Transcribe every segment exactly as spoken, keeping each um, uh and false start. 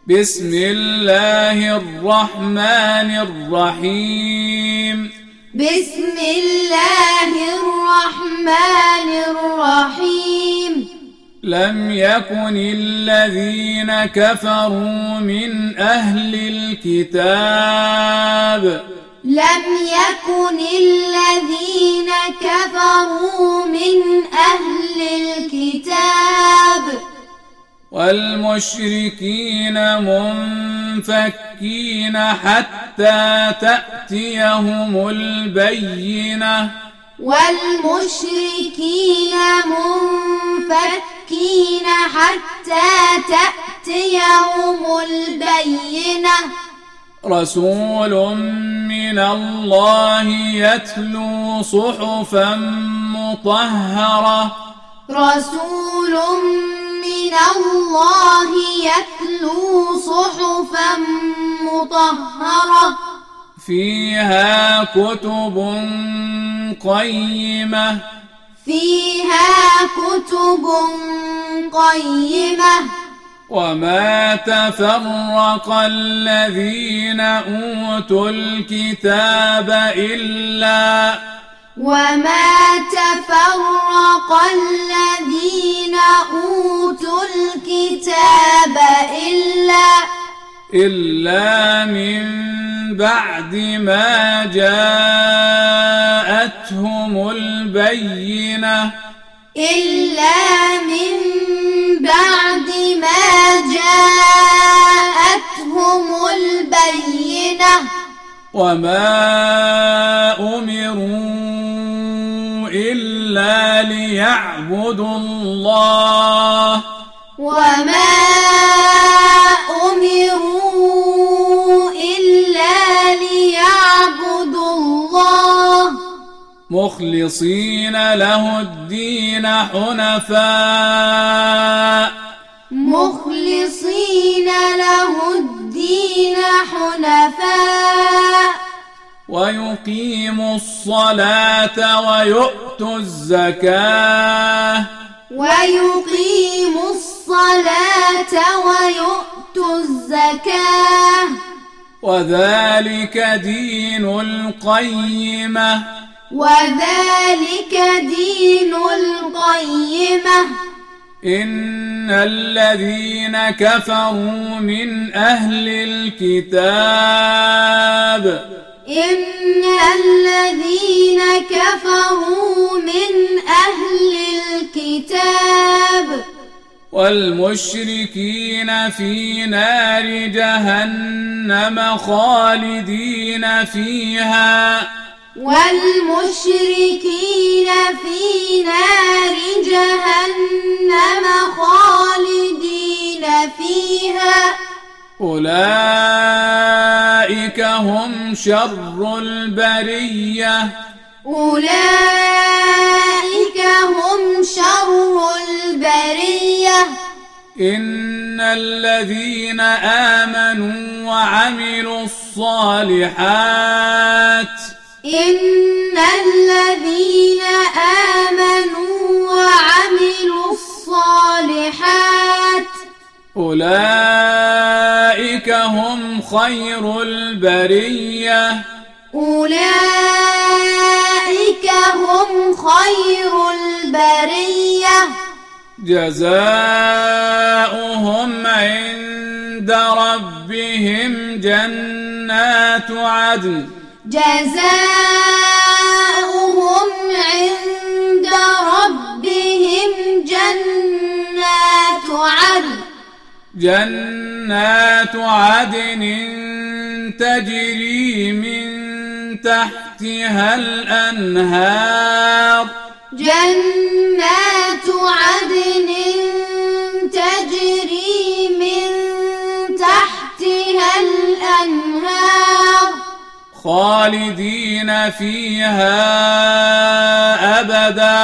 بسم الله الرحمن الرحيم بسم الله الرحمن الرحيم لم يكن الذين كفروا من أهل الكتاب لم يكن الذين كفروا من أهل الكتاب والمشركين منفكين حتى تأتيهم البينة والمشركين منفكين حتى تأتيهم البينة رسول من الله يتلو صحفا مطهرة رسول من الله يتلو صحفا مطهرة فيها كتب قيمة فيها كتب قيمة وما تفرق الذين أوتوا الكتاب إلا وما تفرق الذين أوتوا الكتاب إلا إلا من بعد ما جاءتهم البينة إلا من بعد ما جاءتهم البينة وما أمروا إلا ليعبدوا الله وما أمروا إلا ليعبدوا الله مخلصين له الدين حنفاء مخلصين له الدين حنفاء ويقيموا الصلاة ويؤتوا الزكاة ويقيموا الصلاة ويؤتوا الزكاة وذلك دين القيمة وذلك دين القيمة إن الذين كفروا من أهل الكتاب إن الذين كفروا من أهل الكتاب والمشركين في نار جهنم خالدين فيها والمشركين في نار جهنم خالدين فيها أولئك هم شر البرية أولئك هم شر البرية إن الذين آمنوا وعملوا الصالحات إن الذين آمنوا وعملوا الصالحات أولئك هم خير البرية أولئك هم خير البرية جزاؤهم عند ربهم جنات عدن جزاؤهم عند ربهم جنات عدن جنات عدن تجري من تحتها الأنهار جنات عدن تجري من تحتها الأنهار خالدين فيها أبدا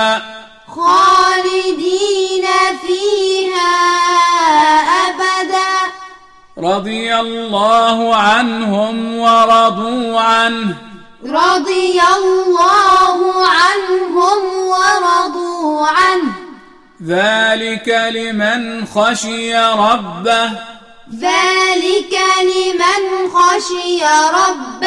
خالدين فيها أبدا رضي الله عنهم ورضوا عنه رضي الله عنهم ورضوا عنه ذلك لمن خشي ربه ذلك لمن خشي ربه